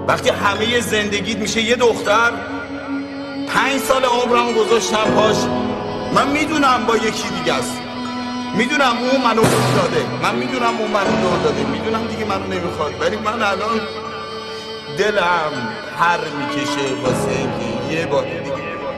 وقتی همه زندگیت میشه یه دختر، 5 سال عمرم گذاشتم پاش. من میدونم با یکی دیگه است، میدونم اون منو دور داده، من میدونم اون منو دور داده، میدونم دیگه منو نمیخواد، ولی من الان دلم پر میکشه واسه اینکه یه بار دیگه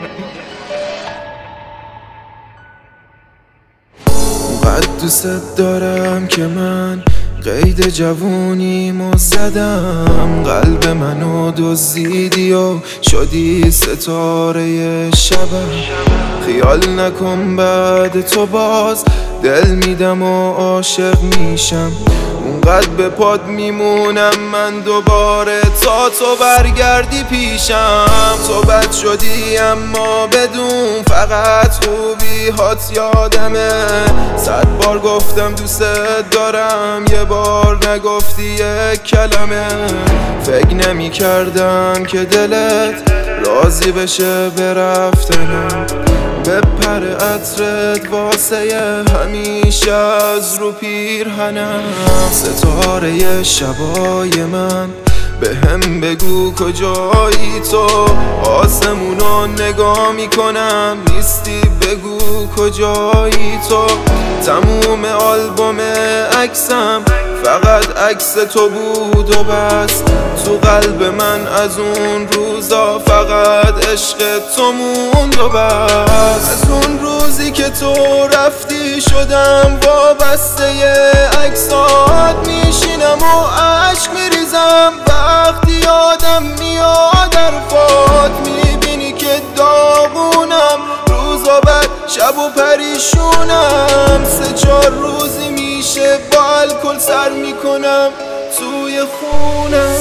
اونقدر دوست دارم که من قید جوونیمو زدم، قلب منو دزدیدی و شدی ستاره شبم. خیال نکن بعد تو باز دل میدم و عاشق میشم، اونقدر به پاد میمونم من دوباره تا تو برگردی پیشم. تو بد شدی اما بدون فقط خوبی هات یادمه، 100 بار گفتم دوست دارم یه بار نگفتی یک کلمه. فکر نمی کردم که دلت راضی بشه به رفتنم، بپره عطرت واسه همیشه از رو پیرهنم. ستاره شبای من به هم بگو کجایی تو، آسمونو نگاه میکنم نیستی بگو کجایی تو. تموم آلبوم عکسم فقط عکس تو بود و بس، تو قلب من از اون روزا فقط عشق تو موند و بس. از اون روزی که تو رفتی شدم وابسته عکسات، میشینم و عشق میریزم وقتی یادم میاد حرفات. میبینی که داغونم روزا بعد شب و پریشونم، 3-4 روزی میشه با الکل سر میکنم توی خونم.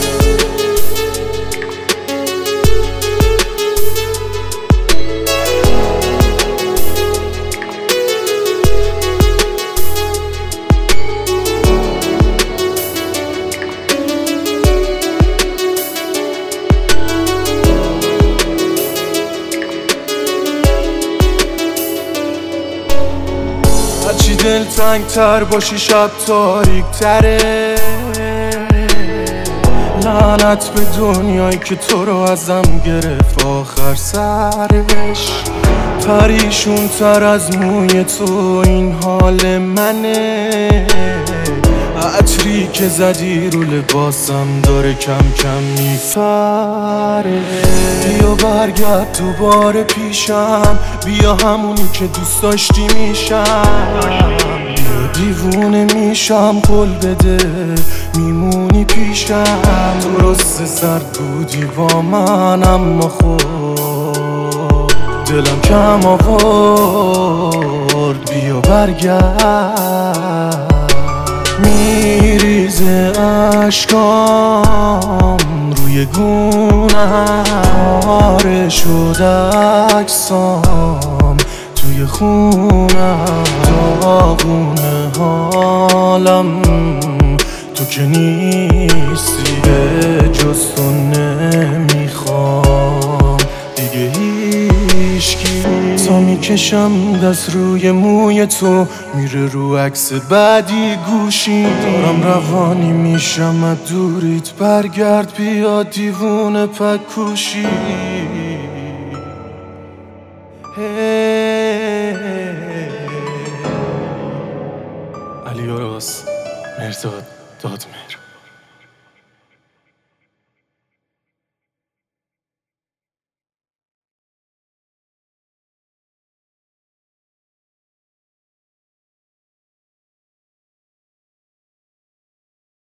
هرچی دل تنگ تر باشی شب تاریک تره، لعنت به دنیایی که تو رو ازم گرفت آخر سرش. پریشون تر از موی تو این حال منه، عطری که زدی رو لباسم داره کم کم میپره. بیا برگرد دوباره پیشم، بیا همونی که دوست داشتی میشم. بیا دیوونه میشم قول بده میمونی پیشم. درست سرد بودی با من اما خود دلم کم آورد، بیا برگرد. میریزه اشکام روی گونه‌ام، آره شد عکسام توی خونم. داغونه حالم تو که نیستی، به جز تو نمیخوام دیگه هیچکی. تا میکشم دست روی موی تو میره رو عکس بعدی گوشی، دارم روانی میشم از دوریت، برگرد بیا دیوونه پکوشی. علی اراس، مرداد دادمهر.